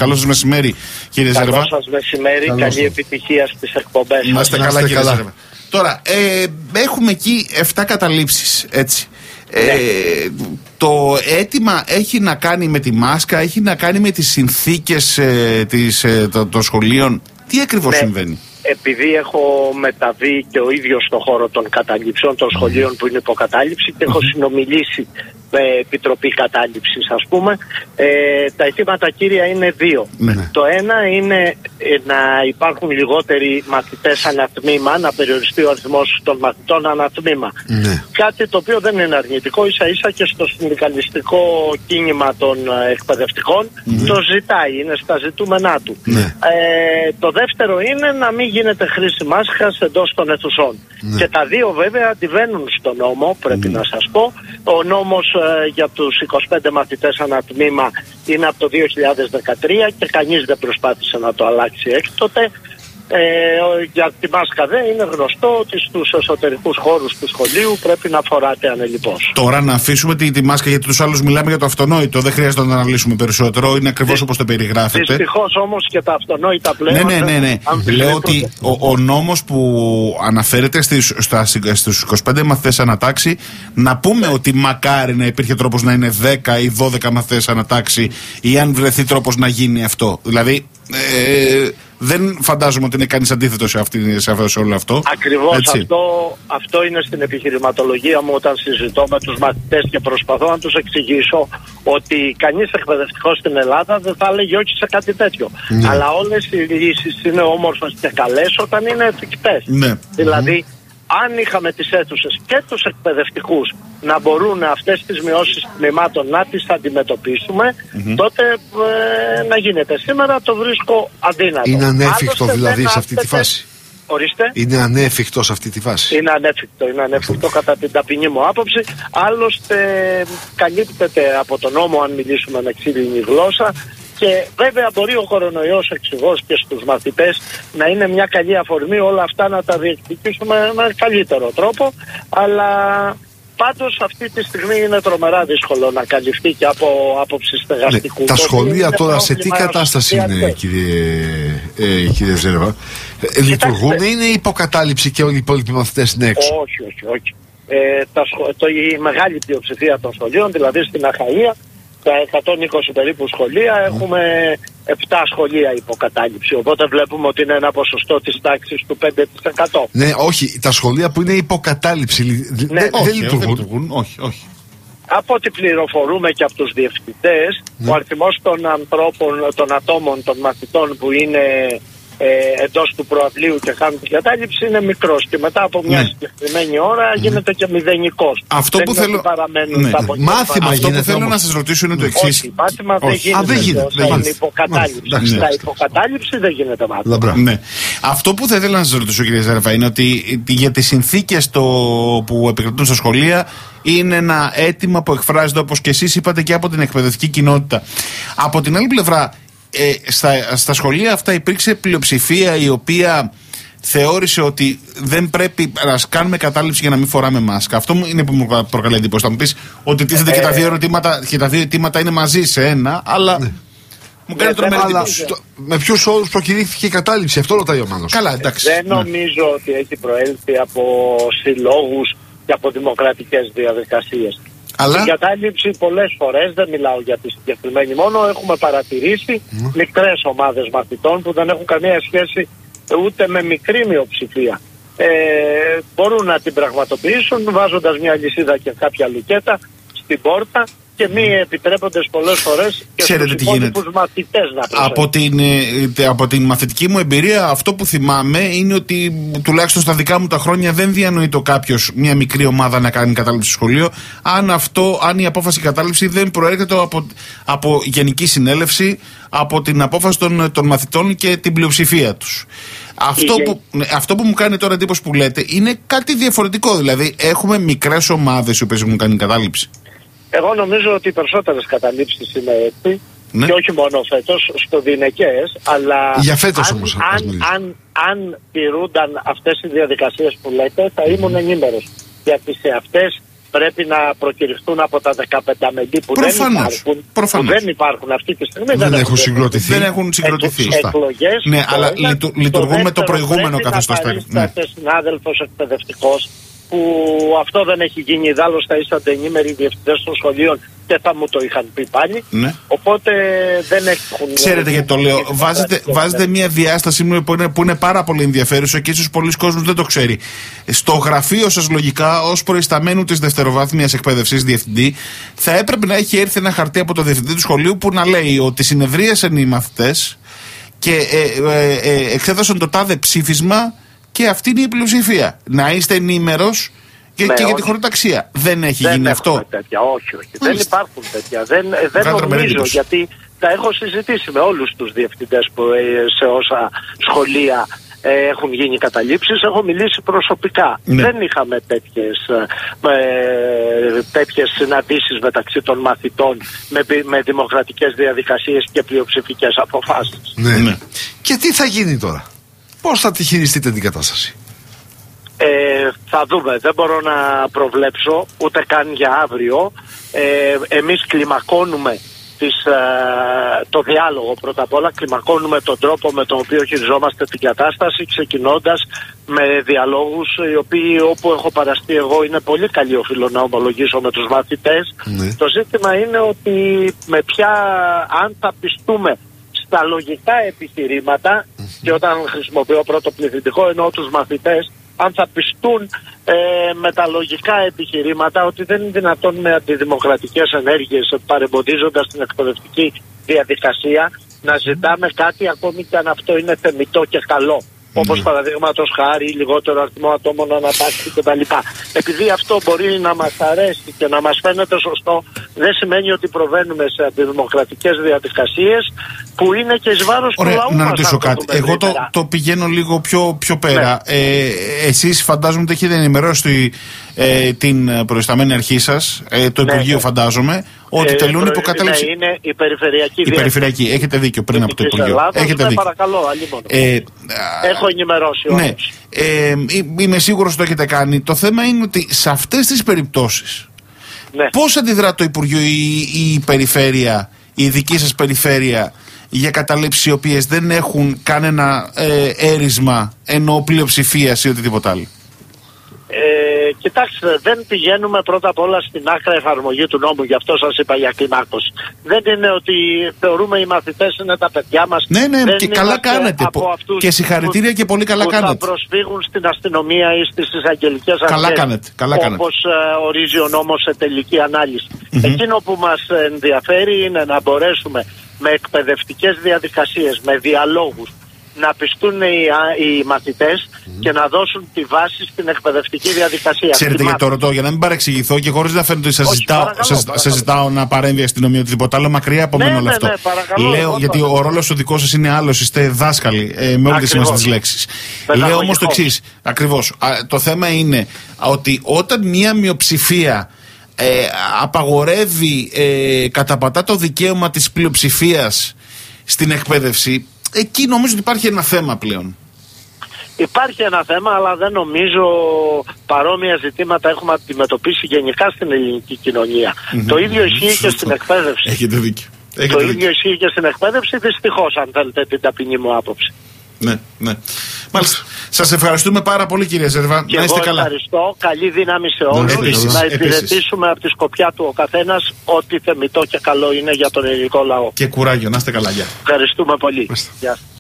Καλό σας μεσημέρι, κύριε Ζέρβα. Καλό σας μεσημέρι, καλή επιτυχία στις εκπομπές. Να είστε καλά, κύριε Ζέρβα. Τώρα, έχουμε εκεί 7 καταλήψεις, έτσι. Το αίτημα έχει να κάνει με τη μάσκα, έχει να κάνει με τις συνθήκες των σχολείων. Τι ακριβώς συμβαίνει? Επειδή έχω μεταβεί και ο ίδιος στον χώρο των καταλήψεων, των σχολείων που είναι υποκατάληψη, και έχω συνομιλήσει με επιτροπή κατάληψης, ας πούμε, τα αιτήματα κύρια είναι 2. Το ένα είναι να υπάρχουν λιγότεροι μαθητές ανατμήμα, να περιοριστεί ο αριθμός των μαθητών ανατμήμα. Κάτι το οποίο δεν είναι αρνητικό, ίσα ίσα και στο συνδικαλιστικό κίνημα των εκπαιδευτικών το ζητάει, είναι στα ζητούμενά του. Το δεύτερο είναι να μην γίνεται χρήση μάσχας εντός των αιθουσών. Και τα δύο βέβαια αντιβαίνουν στο νόμο, πρέπει να σας πω. Ο νόμος για τους 25 μαθητές ανατμήμα είναι από το 2013 και κανείς δεν προσπάθησε να το αλλάξει έκτοτε. Για τη μάσκα δεν είναι γνωστό ότι στους εσωτερικούς χώρους του σχολείου πρέπει να φοράτε ανελιπώς. Τώρα να αφήσουμε τη μάσκα, γιατί τους άλλους μιλάμε για το αυτονόητο, δεν χρειάζεται να το αναλύσουμε περισσότερο, είναι ακριβώς όπως το περιγράφετε. Δυστυχώς όμως και τα αυτονόητα πλέον. Ναι. Λέω ότι ο νόμος που αναφέρεται στους 25 μαθητές ανατάξη, να πούμε ότι μακάρι να υπήρχε τρόπος να είναι 10 ή 12 μαθητές ανατάξη, ή αν βρεθεί τρόπος να γίνει αυτό. Δηλαδή, δεν φαντάζομαι ότι είναι κανείς αντίθετο σε όλο αυτό. Ακριβώς αυτό είναι στην επιχειρηματολογία μου όταν συζητώ με τους μαθητές και προσπαθώ να τους εξηγήσω ότι κανείς εκπαιδευτικός στην Ελλάδα δεν θα έλεγε όχι σε κάτι τέτοιο. Αλλά όλες οι λύσεις είναι όμορφες και καλές όταν είναι εφικτές. Δηλαδή, αν είχαμε τις αίθουσες και τους εκπαιδευτικούς να μπορούν αυτές τις μειώσεις τμήματων να τις αντιμετωπίσουμε, τότε να γίνεται. Σήμερα το βρίσκω αδύνατο. Είναι ανέφικτο δηλαδή σε αυτή τη φάση. Ορίστε. Είναι ανέφικτο σε αυτή τη φάση. Είναι ανέφικτο κατά την ταπεινή μου άποψη. Άλλωστε καλύπτεται από τον νόμο, αν μιλήσουμε με ξύλινη γλώσσα. Και βέβαια μπορεί ο κορονοϊός, εξηγώ και στους μαθητές, να είναι μια καλή αφορμή όλα αυτά να τα διεκδικήσουμε με καλύτερο τρόπο, αλλά πάντως αυτή τη στιγμή είναι τρομερά δύσκολο να καλυφθεί και από άποψη στεγαστικού. Τα σχολεία τώρα σε τι κατάσταση είναι, κύριε Ζέρβα? Λειτουργούν ή είναι υποκατάληψη και όλοι οι υπόλοιποι μαθητές είναι έξω? Όχι. Η μεγάλη πλειοψηφία των σχολείων, δηλαδή στην Αχαΐα, τα 120 περίπου σχολεία, έχουμε 7 σχολεία υποκατάληψη. Οπότε βλέπουμε ότι είναι ένα ποσοστό της τάξης του 5%. Ναι, όχι. Τα σχολεία που είναι υποκατάληψη δεν λειτουργούν. Όχι. Από ό,τι πληροφορούμε και από τους διευθυντές, ο αριθμός των ατόμων, των μαθητών που είναι εντός του προαυλίου και κάνουν την κατάληψη είναι μικρός και μετά από μια συγκεκριμένη ώρα γίνεται και μηδενικός. Αυτό που θέλω... Μάθημα αυτό που θέλω να σας ρωτήσω είναι το εξής. Όχι, μάθημα δεν γίνεται. Στα υποκατάληψη δεν γίνεται μάθημα. Αυτό που θα ήθελα να σας ρωτήσω, κύριε Ζέρβα, είναι ότι για τις συνθήκες που επικρατούν στα σχολεία είναι ένα αίτημα που εκφράζεται, όπως και εσείς είπατε, και από την εκπαιδευτική κοινότητα. Από την άλλη πλευρά, στα σχολεία αυτά υπήρξε πλειοψηφία η οποία θεώρησε ότι δεν πρέπει να κάνουμε κατάληψη για να μην φοράμε μάσκα. Αυτό είναι που μου προκαλεί εντύπωση. Θα μου πεις ότι τίθεται και τα δύο ερωτήματα και τα δύο αιτήματα είναι μαζί σε ένα, αλλά μου κάνει τρομερή εντύπωση. Με ποιους όρους προκηρύχθηκε η κατάληψη? Αυτό ρωτάει ο Μάνος. Καλά, εντάξει. Δεν νομίζω ότι έχει προέλθει από συλλόγους και από δημοκρατικές διαδικασίες. Στην κατάληψη πολλές φορές, δεν μιλάω για τη συγκεκριμένη μόνο, έχουμε παρατηρήσει μικρές ομάδες μαθητών που δεν έχουν καμία σχέση ούτε με μικρή μειοψηφία. Μπορούν να την πραγματοποιήσουν βάζοντας μια λυσίδα και κάποια λουκέτα στην πόρτα και μη επιτρέποντες πολλές φορές και στους υπόλοιπους μαθητές να προσέχουν. Από την μαθητική μου εμπειρία, αυτό που θυμάμαι είναι ότι τουλάχιστον στα δικά μου τα χρόνια δεν διανοείται κάποιος, μια μικρή ομάδα, να κάνει κατάληψη στο σχολείο, αν η απόφαση κατάληψη δεν προέρχεται από γενική συνέλευση, από την απόφαση των μαθητών και την πλειοψηφία τους. Αυτό που μου κάνει τώρα εντύπωση που λέτε είναι κάτι διαφορετικό. Δηλαδή, έχουμε μικρές ομάδες οι οποίες έχουν κάνει κατάληψη. Εγώ νομίζω ότι οι περισσότερες καταλήψεις είναι έτσι, και όχι μόνο φέτος, στο γυναικείες, αλλά για φέτος όμως, αν τηρούνταν αυτές οι διαδικασίες που λέτε, θα ήμουν ενήμερος. Γιατί σε αυτές πρέπει να προκηρυχθούν από τα 15 μελή που δεν υπάρχουν αυτή τη στιγμή. Δεν έχουν συγκροτηθεί. Εκλογές. Ναι, αλλά λειτουργούν με το προηγούμενο καθεστώς. Είστε συνάδελφος εκπαιδευτικός που αυτό δεν έχει γίνει, ιδάλλως θα είσατε ενήμεροι διευθυντές των σχολείων και θα μου το είχαν πει πάλι. Ναι. Οπότε δεν έχουν. Ξέρετε γιατί το λέω. Βάζετε μια διάσταση που είναι πάρα πολύ ενδιαφέρουσα και ίσως πολλοί κόσμος δεν το ξέρει. Στο γραφείο σας, λογικά, ως προϊσταμένου της δευτεροβάθμιας εκπαίδευσης διευθυντή, θα έπρεπε να έχει έρθει ένα χαρτί από το διευθυντή του σχολείου που να λέει ότι συνεδρίασαν οι μαθητές και εξέδωσαν το τάδε ψήφισμα. Και αυτή είναι η πλειοψηφία. Να είστε ενήμερος και για τη χωροταξία. Δεν έχει γίνει αυτό. Τέτοια. Όχι. Δεν υπάρχουν τέτοια. Δεν νομίζω, γιατί τα έχω συζητήσει με όλους τους διευθυντές που σε όσα σχολεία έχουν γίνει καταλήψεις. Έχω μιλήσει προσωπικά. Ναι. Δεν είχαμε τέτοιες συναντήσεις μεταξύ των μαθητών με δημοκρατικές διαδικασίες και πλειοψηφικές αποφάσεις. Ναι. Και τι θα γίνει τώρα? Πώς θα τη χειριστείτε την κατάσταση? Θα δούμε. Δεν μπορώ να προβλέψω ούτε καν για αύριο. Εμείς κλιμακώνουμε το διάλογο πρώτα απ' όλα. Κλιμακώνουμε τον τρόπο με τον οποίο χειριζόμαστε την κατάσταση, ξεκινώντας με διαλόγους οι οποίοι, όπου έχω παραστεί εγώ, είναι πολύ καλή, οφείλω να ομολογήσω, με τους μαθητές. Ναι. Το ζήτημα είναι ότι αν θα πιστούμε στα λογικά επιχειρήματα, και όταν χρησιμοποιώ πρώτο πληθυντικό εννοώ τους μαθητές, αν θα πιστούν με τα λογικά επιχειρήματα ότι δεν είναι δυνατόν με αντιδημοκρατικές ενέργειες, παρεμποδίζοντας την εκπαιδευτική διαδικασία, να ζητάμε κάτι ακόμη και αν αυτό είναι θεμιτό και καλό. Όπως παραδείγματος χάρη λιγότερο αριθμό ατόμων ανατάξει κτλ. Επειδή αυτό μπορεί να μας αρέσει και να μας φαίνεται σωστό, δεν σημαίνει ότι προβαίνουμε σε αντιδημοκρατικές διαδικασίες που είναι και εις βάρος του λαού. Να ρωτήσω κάτι. Εγώ το πηγαίνω λίγο πιο πέρα. Ναι. Εσείς φαντάζομαι ότι έχετε ενημερώσει την προϊσταμένη αρχή σας, το Υπουργείο, φαντάζομαι, ότι τελούν υποκατάληψη. Είναι η περιφερειακή. Η περιφερειακή. Έχετε δίκιο πριν από το Υπουργείο. Έχετε δίκιο. Παρακαλώ, έχω ενημερώσει όμως. Ναι. Είμαι σίγουρος ότι το έχετε κάνει. Το θέμα είναι ότι σε αυτές τις περιπτώσεις, ναι, πώς αντιδρά το Υπουργείο ή η περιφέρεια, η δική σας περιφέρεια, για καταλήψεις οι οποίες δεν έχουν κανένα έρισμα ενώ πλειοψηφίας ή οτιδήποτε άλλο? Κοιτάξτε, δεν πηγαίνουμε πρώτα απ' όλα στην άκρα εφαρμογή του νόμου, γι' αυτό σας είπα για κλιμάκωση. Δεν είναι ότι θεωρούμε οι μαθητές είναι τα παιδιά μας. Ναι, και καλά κάνετε. Και συγχαρητήρια και πολύ καλά κάνετε. Θα προσφύγουν στην αστυνομία ή στις εισαγγελικές αρχές. Καλά κάνετε. Όπως ορίζει ο νόμος σε τελική ανάλυση. Εκείνο που μας ενδιαφέρει είναι να μπορέσουμε με εκπαιδευτικές διαδικασίες, με διαλόγους, να πιστούν οι μαθητές και να δώσουν τη βάση στην εκπαιδευτική διαδικασία. Ξέρετε γιατί το ρωτώ, για να μην παρεξηγηθώ και χωρίς να φαίνεται ότι σας ζητάω να παρέμβει η αστυνομία οτιδήποτε άλλο, μακριά από μένα όλο αυτό. Λέω γιατί ο ρόλος ο δικός σας είναι άλλος, είστε δάσκαλοι με όλη τη σημασία της λέξης. Λέω όμως το εξής, ακριβώς. Το θέμα είναι ότι όταν μία μειοψηφία απαγορεύει, καταπατά το δικαίωμα της πλειοψηφίας στην εκπαίδευση, εκεί νομίζω ότι υπάρχει ένα θέμα πλέον. Υπάρχει ένα θέμα, αλλά δεν νομίζω παρόμοια ζητήματα έχουμε αντιμετωπίσει γενικά στην ελληνική κοινωνία. Το ίδιο ισχύει και στην εκπαίδευση. Έχετε δίκιο. Το ίδιο ισχύει και στην εκπαίδευση, δυστυχώς, αν θέλετε την ταπεινή μου άποψη. Ναι. Μάλιστα. Σας ευχαριστούμε πάρα πολύ, κύριε Ζέρβα. Και να είστε καλά. Ευχαριστώ. Καλή δύναμη σε όλους. Να υπηρετήσουμε από τη σκοπιά του ο καθένας ό,τι θεμιτό και καλό είναι για τον ελληνικό λαό. Και κουράγιο. Να είστε καλά. Γεια. Ευχαριστούμε πολύ. Γεια.